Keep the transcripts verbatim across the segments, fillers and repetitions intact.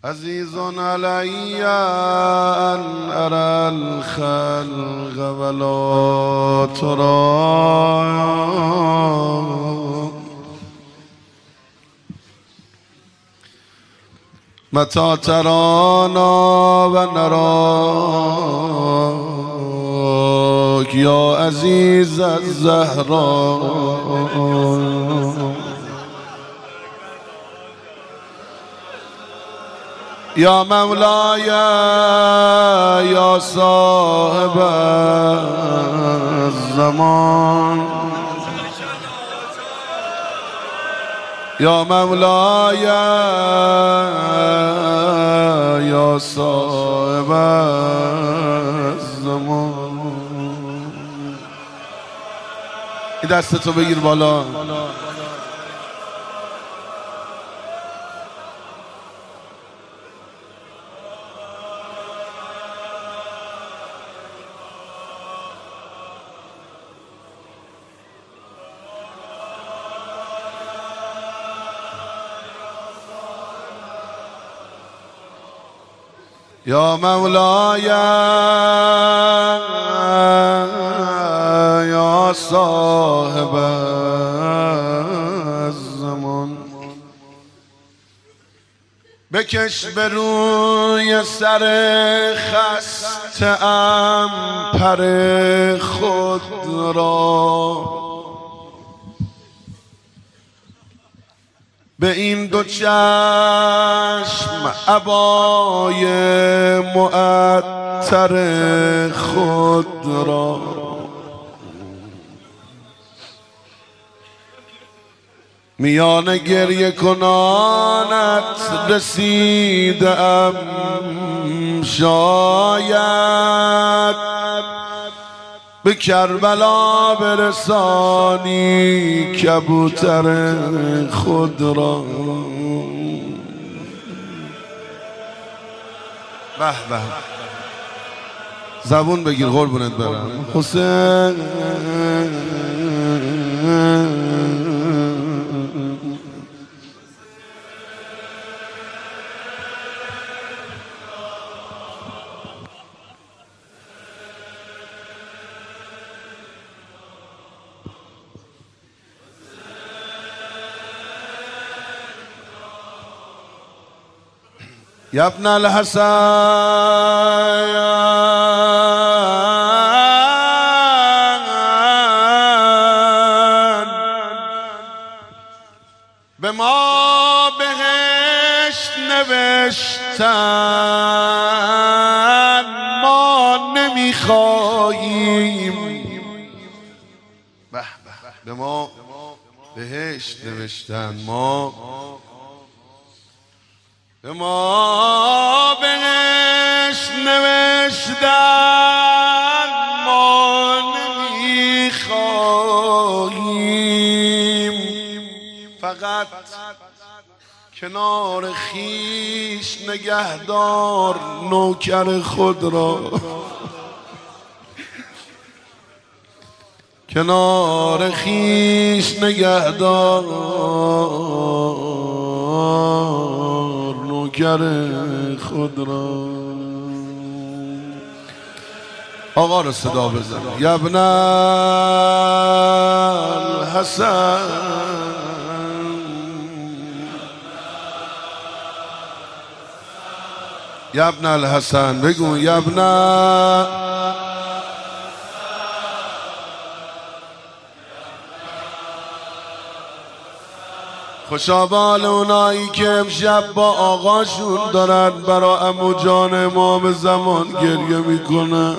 عزیز علی ان ارى الخلق ولا ترى متى ترانا و نراك یا عزیز الزهراء یا مولاي یا صاحب الزمان یا مولاي یا صاحب الزمان. این دستتو بگیر بالا. یا مولاي یا صاحب الزمان بکش به روی سر خسته ام پر خود را به این دو چشم عبای معطر خود را میان گریه کنانت رسیدم شاید به کربلا برسانی کبوتر خود را. به به زبون بگیر قربونت برم حسین. یا ابن الحسن به ما بهشت نوشتن ما نمیخواهیم. به به ما بهشت نوشتن ما به ما بهشت نوشتن ما نمیخواهیم. فقط کنار خیش نگهدار نوکر خود را. کنار خیش نگهدار نوکر خود را. آقا رو صدا بزن. یا ابن الحسن یا ابن الحسن بگو. یا ابن خوشا بال اونایی که امشب با آقاشون دارن برا عمو جان امام زمان گریه میکنن.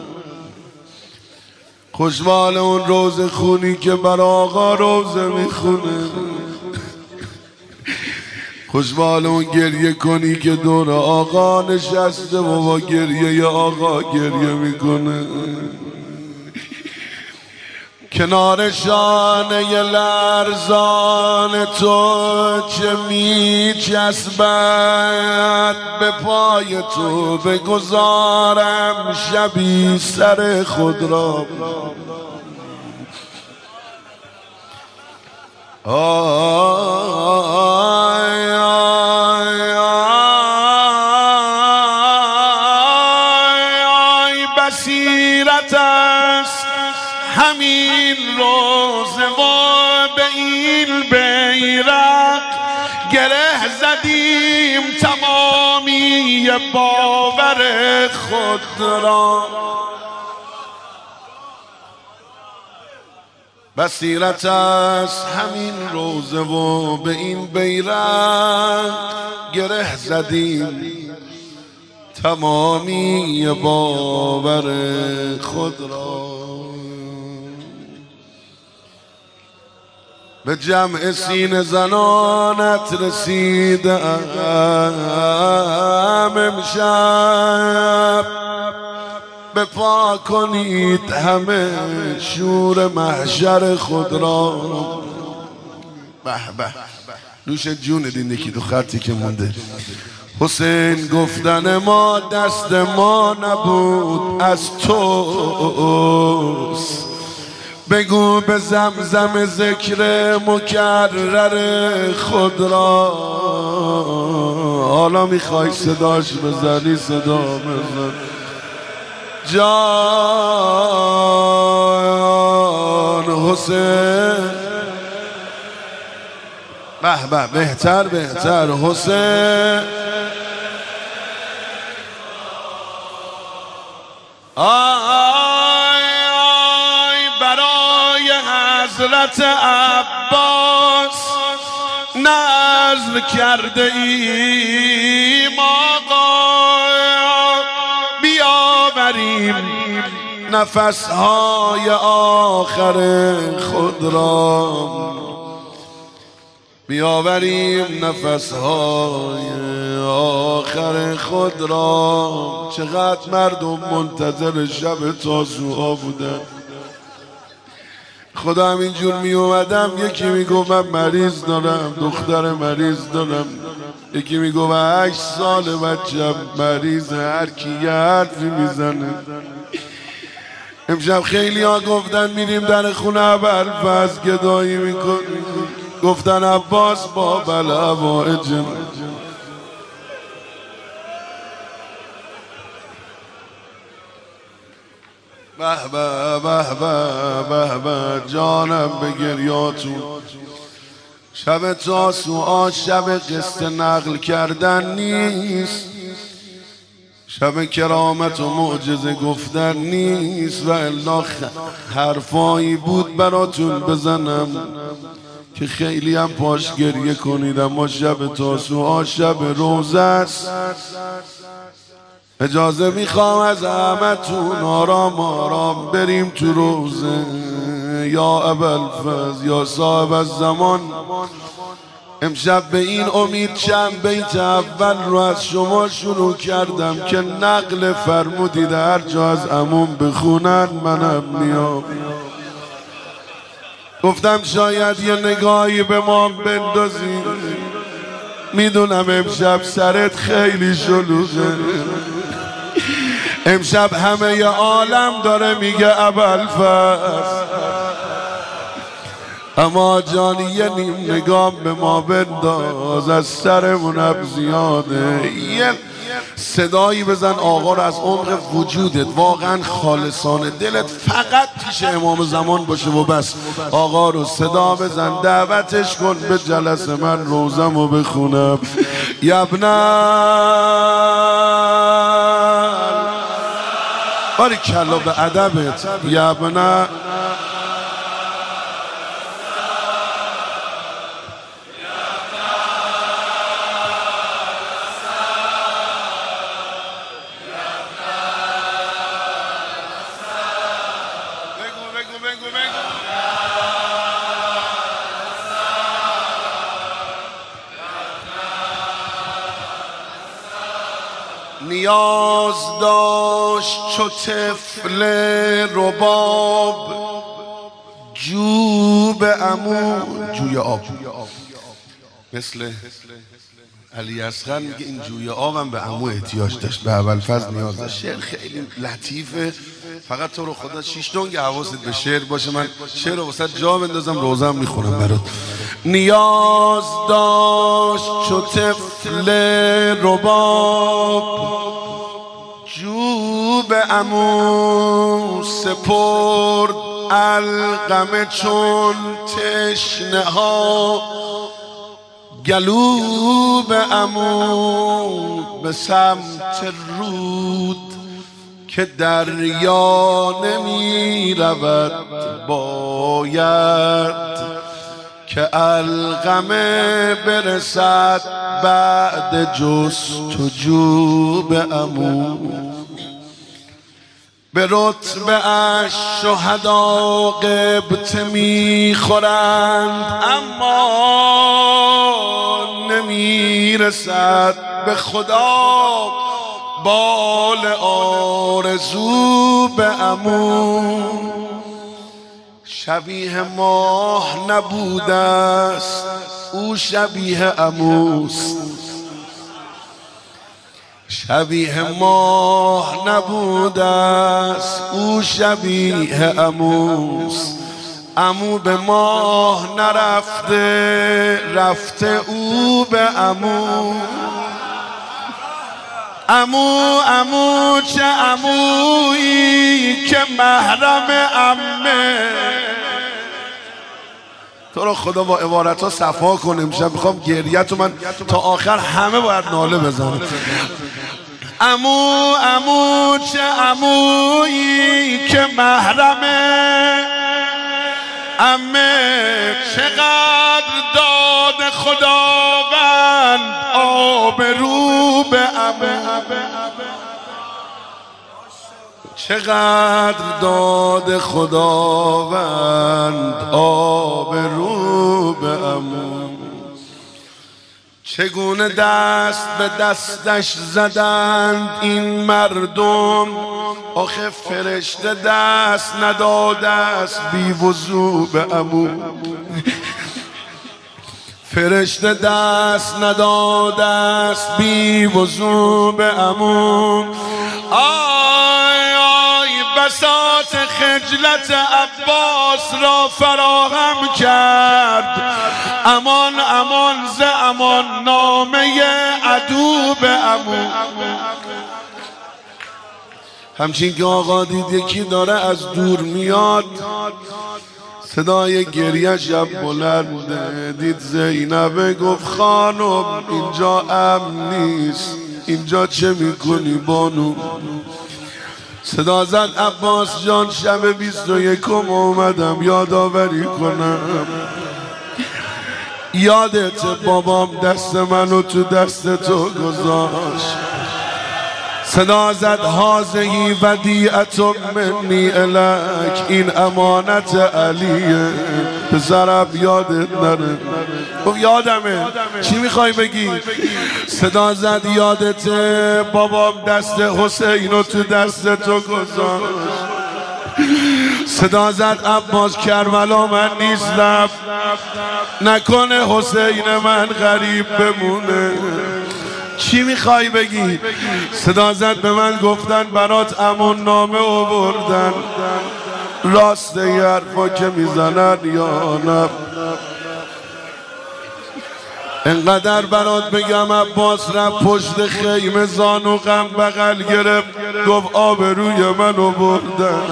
خوشبال اون روز خونی که برا آقا روزه میخونه. خوشبال اون گریه کنی که دور آقا نشسته و با گریه آقا گریه میکنه. کنار شانه لرزان تو چه می چسبد به پای تو بگذارم شبی سر خود را. آی آی آی زدیم تمامی باور خود را، بصیرت از همین روزه و به این بیرق گره زدیم تمامی باور خود را. به جمع سینه زنانت رسیدم امشب، بپا کنید همه شور محشر خود را. به به نوش جون دین یکی دو خطی که مونده. حسین گفتن ما دست ما نبود از توست، بگو به زمزم ذکر مکرر خود را. حالا میخوای صداش بزنی صدا بزن جان حسین. به به بهتر بهتر حسین. آی آی برای حضرت عباس نذر کرده ایم آقا، بیاوریم نفسهای آخر خود را، بیاوریم نفسهای آخر خود را. چقدر مردم منتظر شب تاسوعا بودن. خدا همینجور می اومدم یکی می گفت من مریض دارم، دختر مریض دارم، یکی می گفت هشت سال بچم مریض، هر کی یه حرفی میزنه. امشب خیلی ها گفتن میریم در خونه ابوالفضل گدایی میکنیم، گفتن عباس با بلوائج. به به به به به به جانم به گریاتون. شب تاسوعا شب قصه نقل کردن نیست، شب کرامت و معجزه گفتن نیست. و الا حرفایی بود براتون بزنم که خیلی هم پاش گریه کنید، اما شب تاسوعا شب روزه است. اجازه میخوام از همتون آرام آرام بریم تو روزه. یا ابوالفضل یا صاحب الزمان، امشب به این امید چند بیت اول رو از شما شروع کردم که نقل فرمودید هر جا از عموم بخونن منم میام. گفتم شاید یه نگاهی به ما بندازی، میدونم امشب سرت خیلی شلوغه، امشب همه ی عالم داره میگه ابوالفضل، اما جانی یه نیم نگاه به ما بنداز، از سرمونم زیاده. یه صدایی بزن آقا رو از عمق وجودت، واقعا خالصانه دلت فقط پیش امام زمان باشه و بس. آقا رو صدا بزن، دعوتش کن به جلسه من روزم رو بخونم. یبنه باری کلا به ادبت. یبنه نیاز داشت چو طفل رباب جو به عمو، جوی آب. مثل علی اصغر میگه این جوی آبم به عمو احتیاج داشت، به ابوالفضل نیاز داشت. شعر خیلی لطیفه، فقط تو رو خدا شیش دنگ حواست به شعر باشه. من شعر رو واسه جا بندازم روزم میخونم برات. نیاز داشت چو طفل رباب جو به عمو سپرد القمه چون تشنه ها گلو به عمو به سمت رود که دریا نمی رود باید که علقمه برسد بعد جستجو به عمو به رتبه اش شهدا غبطه میخورند اما نمیرسد به خدا بال آرزو به عمو شبیه ماه نبوده است او شبیه عموست شبیه ماه نبوده است او شبیه عموست عمو به ماه نرفته رفته او به عمو عمو عمو چه عمویی که محرم عمه تو رو خدا با عبارت ها صفا کن امشب میخوام گریه تو من تا آخر همه باید ناله بزنم عمو عمو چه عمویی که محرم عمه چقدر داد خداوند آبرو به عمه چقدر داد خداوند آبرو به عمو چگونه دست به دستش زدند این مردم آخه فرشته دست نداده است بی وضو به عمو فرشته دست نداده است بی وضو به عمو آی آی بساط خجلت عباس را فراهم کرد امان امان ز امان نامه عدو به عمو همچین که آقا دید یکی داره از دور میاد صدای گریه شب بلنده دید زینبه گفت خانم اینجا امن نیست اینجا چه میکنی بانو صدا زد عباس جان شب بیست و یکم اومدم یادآوری کنم یادت بابام دست منو تو دست تو گذاشت صدا زد هازهی ودیعت منی الک این امانت علیه پسرم یادت نره گفت یادمه چی میخوای بگی صدا زد یادت بابام دست حسینو تو دست تو گذاشت صدا زد عباس کربلا من نیستم نکنه حسین من غریب بمونه چی میخوای بگی صدا زد به من گفتن برات امون نامه آوردن راست یه حرفا که میزنن یا نه انقدر برات بگم عباس رفت پشت خیمه زانو غم بغل گرفت گفت آبروی منو بردن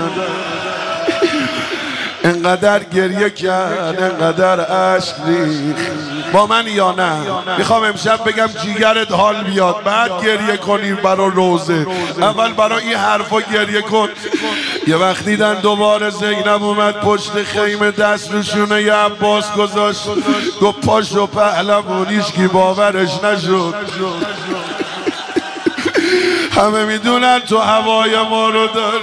انقدر گریه کرد انقدر عشق ریخت با من یا نه میخوام امشب بگم جیگرت حال بیاد بعد گریه کنیم برا روزه اول برا این حرفا گریه کن یه وقت دیدن دوباره زینب اومد پشت خیمه دست رو شونه ی عباس گذاشت گفت پاشو پهلوانیش کی باورش نشد همه میدونن تو هوای ما رو داری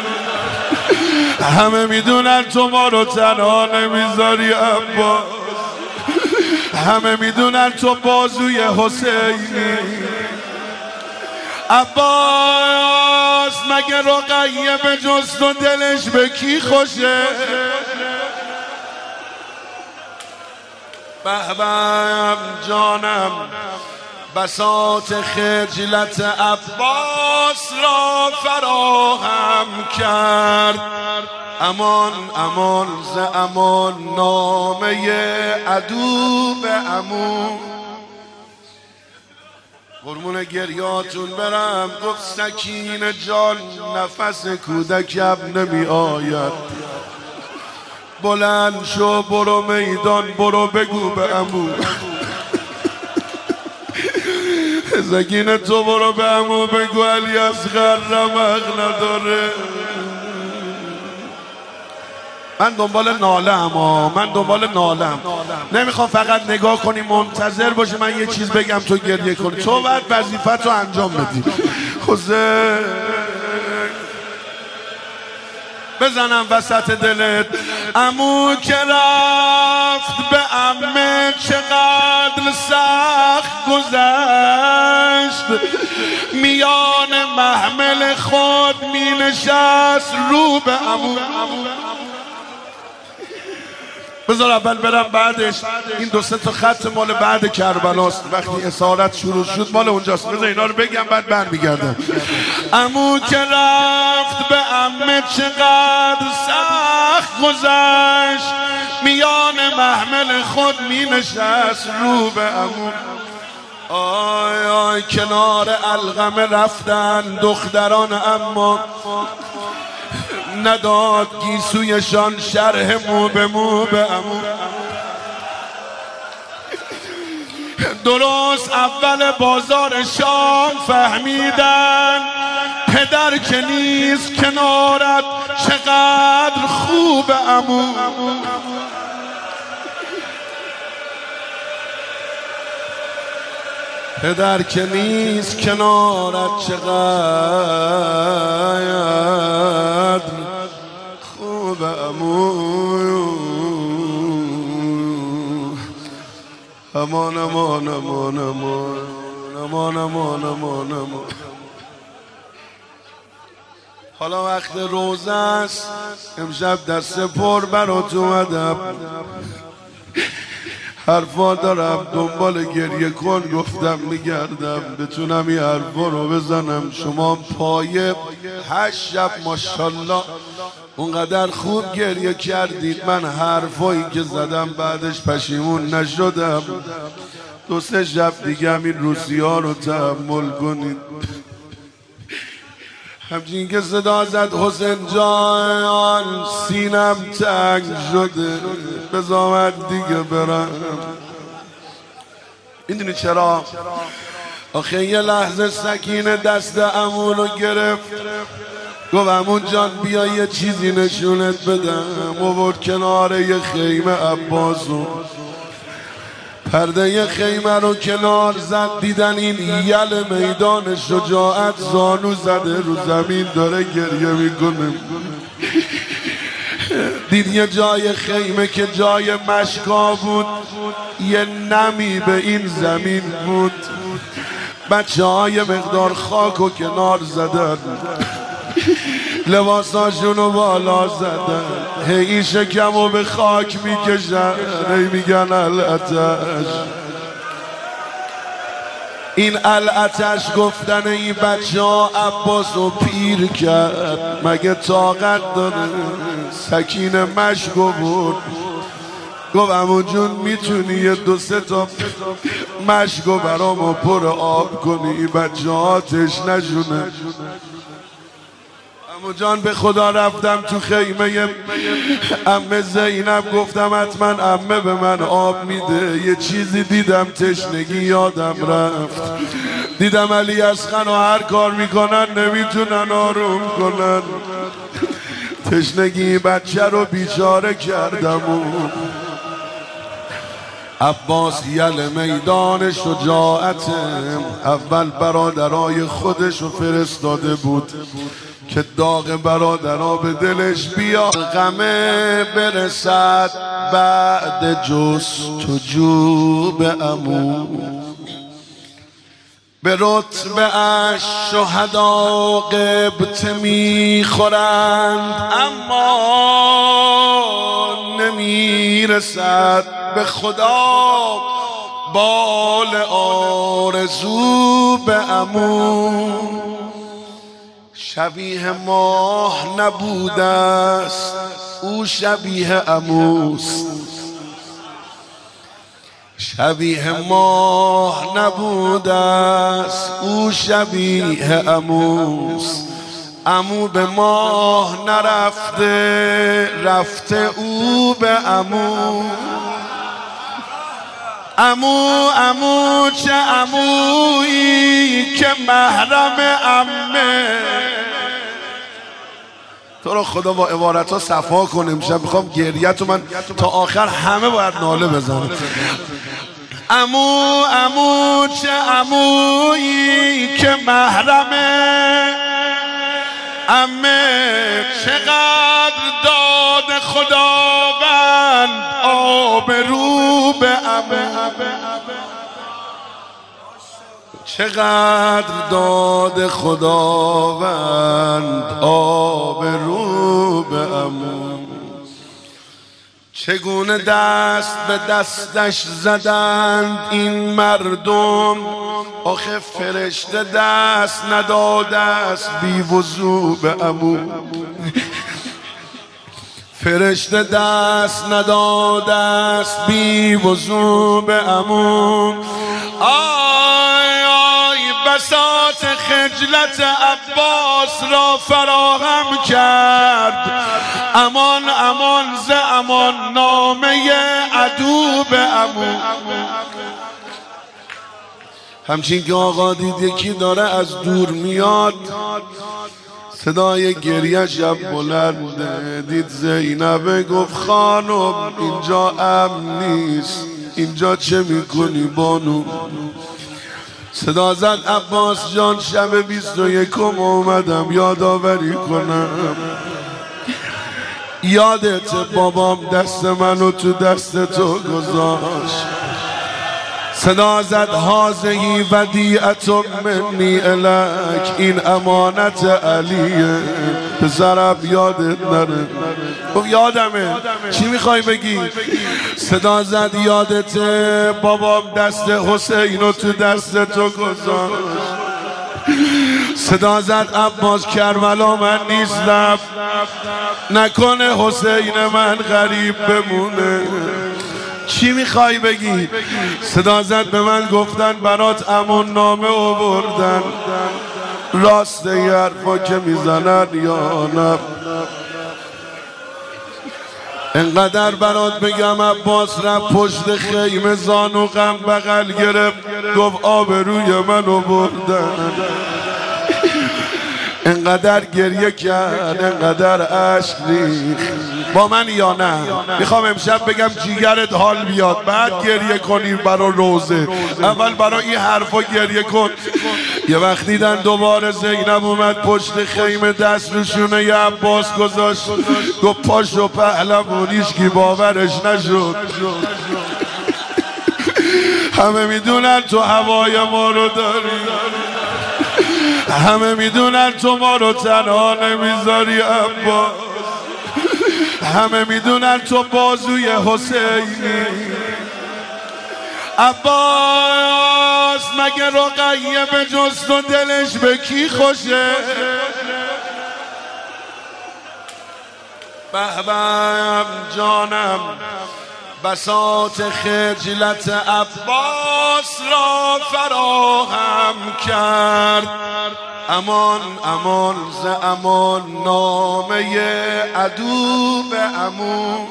همه میدونن تو ما رو تنها نمیذاری عباس همه میدونن تو بازوی حسینی عباس مگه رقیه به جز تو دلش به کی خوشه بهبم جانم بساط خجلت عباس را فراهم کرد امان امان ز امان نامه عدو به عمو قربون گریاتون برم گفت سکینه جان نفس کودکم نمی آید بلند شو برو میدان برو بگو به عمو زگین تو برو به عمو بگو علی اصغر رمق نداره. من دنبال ناله اما من دنبال نالم نمیخوام فقط نگاه کنی منتظر باشی من یه چیز بگم تو گریه کنی. تو باید وظیفت رو انجام بدی. حسین بزنم وسط دلت عمو که رفت به عمه چقدر سخت گذشت، میان محمل خود می نشست رو به عمو. بذار اول برم بعدش این دو سه تا خط مال بعد کربلاست، وقتی اسارت شروع شد مال اونجاست. بذار اینا رو بگم بعد برمیگردم. عمو که رفت به عمه چقدر سخت گذشت، میان محمل خود می نشست رو به عمو. آی آی کنار القمه رفتن دختران اما نداد گیسویشان شرح مو به مو به عمو. درست اول بازار شام فهمیدن پدر که نیست کنارت چقدر خوب عمو. پدر که نیست کنارت چقدر خوب عمو. امان امان امان امان امان امان امان امان. حالا وقت روزه است، امشب دست پر برات اومدم، حرفا دارم دنبال گریه کن گفتم میگردم بتونم این حرفا رو بزنم. شما پایه هشت شب ماشالله اونقدر خوب گریه کردید، من حرفایی که زدم بعدش پشیمون نشدم. دو سه شب دیگه همین روسی ها رو تحمل کنید. همچین که صدا زد حسین جان سینم تنگ شده بذار دیگه برم. میدونی چرا؟ آخه یه لحظه سکینه دست عمو رو گرفت گفت عمو جان بیا یه چیزی نشونت بدم. و برد کنار یه خیمه عباسو، پرده یه خیمه رو کنار زد، دیدن این یل میدان شجاعت زانو زده رو زمین داره گریه میکنه. دید یه جای خیمه که جای مشکا بود، یه نمی به این زمین بود. بچه های مقدار خاک و کنار زدن، لباساشون رو بالا زدن، هی شکم رو به خاک میکشن، هی میگن الاتش. این الاتش گفتن این بچه ها عباس رو پیر کرد، مگه طاقت داره؟ سکینه مشکو بود گفت عمو جون میتونی یه دو سه تا مشکو برامو پر آب کنی این بچه ها تشنشونه. عمو جان به خدا رفتم تو خیمه عمه زینب گفتم حتما عمه به من آب میده. یه چیزی دیدم تشنگی یادم رفت، دیدم علی اصغر و هر کار میکنن نمیتونن آروم کنن. تشنگی بچه رو بیچاره کردم. عباس یل میدان شجاعت اول برادرای خودش رو فرستاده بود که داغ برادرها به دلش بیاد، غمه برسد بعد جستجو به عمو. به رتبه اش شهدا غبطه میخورند اما نمیرسد به خدا بال آرزو به عمو. شبیه ماه نبوده است او شبیه عموست، شبیه ماه نبوده است او شبیه عموست. عمو به ماه نرفته رفته او به عمو. عمو عمو چه عمویی که محرم عمه. تو رو خدا با عبارت ها صفا کن، امشب میخوام گریت و من تا آخر همه باید ناله بزنم. امو امو چه امویی که محرمه عمه، چقدر داد خداوند آبرو به عمه، چقدر داد خداوند آبرو به عمو. چگونه دست به دستش زدند این مردم، آخه فرشته دست نداده است بی وضو به عمو. فرشته دست نداده است بی وضو به عمو. آی آی بساط خجلت عباس را فراهم کرد، امان امان ز امان نامه عدو به عمو. همچین که آقا دید یکی داره از دور میاد، صدای گریه شب بلنده، دید زینبه گفت خانم اینجا امن نیست، اینجا چه میکنی بانو؟ صدا زد عباس جان شب بیست و یکم اومدم یادآوری کنم، یادت بابام دست منو تو دست تو گذاشت. صدا زد هازهی ودیعت منی الک، این امانت علیه پسرم یادت نره. خب یادمه، چی میخوای بگی؟ صدا زد یادت بابام دست حسینو تو دست تو گذاشت. صدا زد عباس کربلا من نیستم، نکنه حسین من غریب بمونه. چی میخوای بگی؟ صدا زد به من گفتن برات امون نامه آوردن، راست یه حرفا که میزنن یا نه؟ انقدر برات بگم عباس رفت پشت خیمه زانو غم بغل گرفت، گفت آبروی منو بردن. انقدر گریه کرد، انقدر عشق ریخت. با من یا نه؟ میخوام امشب بگم جیگرت حال بیاد، بعد گریه کنی برا روزه. اول برا این حرفا گریه کن. یه وقت دیدن دوباره زینب اومد پشت خیمه، دست رو شونه ی عباس گذاشت، گفت پاشو پهلوونیش کی باورش نشد. همه میدونن تو هوای ما رو داری، همه میدونن تو ما رو تنها نمیذاری عباس، همه میدونن تو بازوی حسینی. عباس مگه رقیه به جز تو دلش به کی خوشه؟ بهبم جانم بساط خجلت عباس را فراهم کرد، امان امان ز امان نامه عدو به عمو.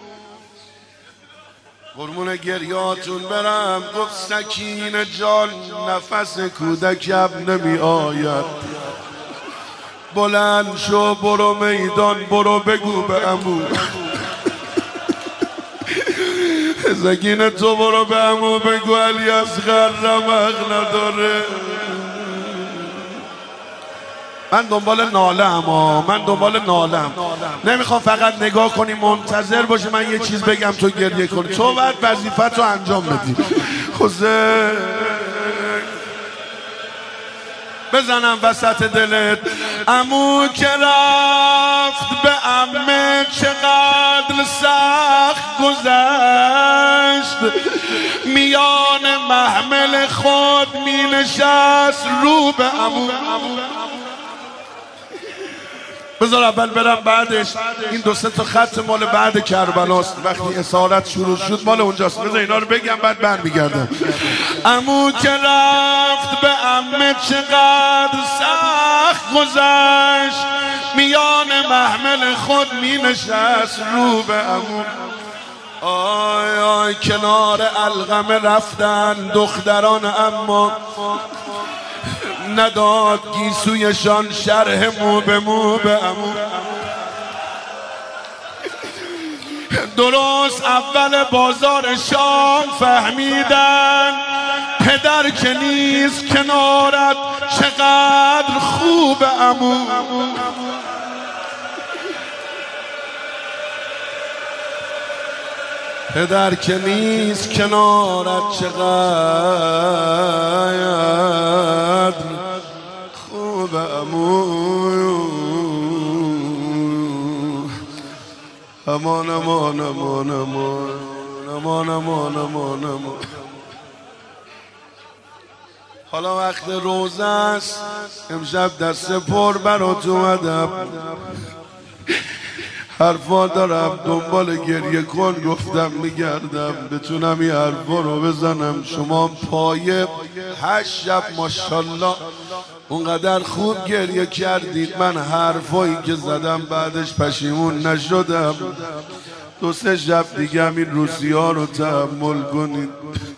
قربون گریاتون برم. گفت سکینه جان نفس کودکم نمی آید، بلند شو برو میدان، برو بگو به عمو. سکینه تو برو به عمو بگو علی اصغر رمق نداره. من دنبال ناله اما من دنبال نالم نمیخوام فقط نگاه کنی منتظر باشی من یه چیز بگم تو گریه کنی. تو باید وظیفت رو انجام بدی. حسین بزنم وسط دلت. عمو که رفت به عمه چقدر سخت گذشت، میان محمل خود می نشست رو به عمو. بذار اول برم بعدش این دو سه تا خط مال بعد کربلاست، وقتی اسارت شروع شد مال اونجاست. بذار اینا رو بگم بعد برمیگردم. عمو که رفت به عمه چقدر سخت گذشت، میان محمل خود می نشست رو به عمو. آی آی کنار القمه رفتن دختران، اما نداد گیسویشان شرح مو به مو به عمو. درست اول بازار شام فهمیدن پدر که نیست کنارت چقدر خوب عمو. پدر که نیست کنارت چقدر خوب عمو. امان امان امان امان امان امان امان امان. حالا وقت روزه است، امشب دست پر برات اومدم، حرفا دارم دنبال گریه کن گفتم میگردم بتونم این حرفا رو بزنم. شما پایه هشت شب ماشالله اونقدر خوب گریه کردید، من حرفایی که زدم بعدش پشیمون نشدم. دو سه شب دیگه هم این روسی ها رو تحمل کنید.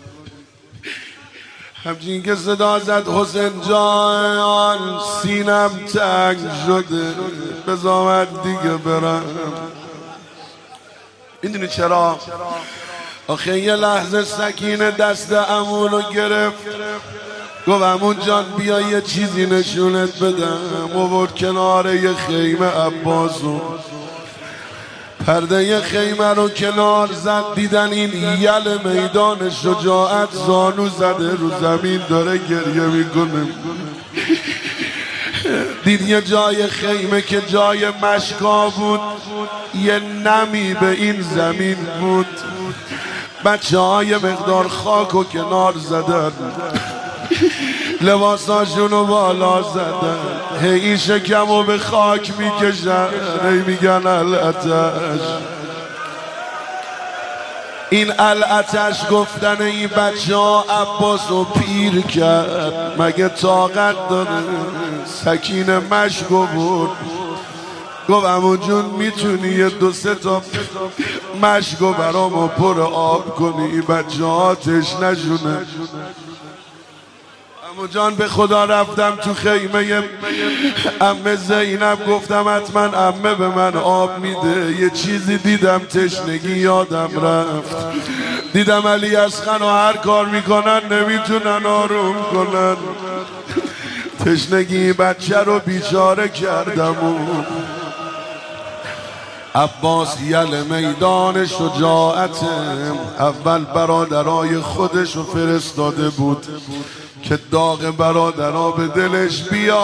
همچین که صدا زد حسین جان سینم تنگ شده بذار دیگه برم. میدونی چرا؟ آخه یه لحظه سکینه دست عمو رو گرفت، گفت عمو جان بیا یه چیزی نشونت بدم. آورد کنار یه خیمه عباسو، پرده یه خیمه رو کنار زد، دیدن این یل میدان شجاعت زانو زده رو زمین داره گریه میکنه. دید یه جای خیمه که جای مشکا بود، یه نمی به این زمین بود. بچه های مقدار خاک و کنار زدن، لباساشونو بالا زدن، هی شکمو به خاک میکشن، هی میگن الاتش. این الاتش گفتن این بچه ها عباسو پیر کرد، مگه طاقت داره؟ سکینه مشکو بود، گفت عمو جون میتونی یه دو سه تا مشکو برامو پر آب کنی این بچه ها تشنشونه. عمو جان به خدا رفتم تو خیمه عمه زینب، گفتم حتما عمه به من آب میده. یه چیزی دیدم تشنگی یادم رفت، دیدم علی اصغر و هر کار میکنن نمیتونن آروم کنن. تشنگی بچه رو بیچاره کردم. عباس یل میدان شجاعت، اول برادرای خودش رو فرستاده بود که داغ برادرها به دلش بیا.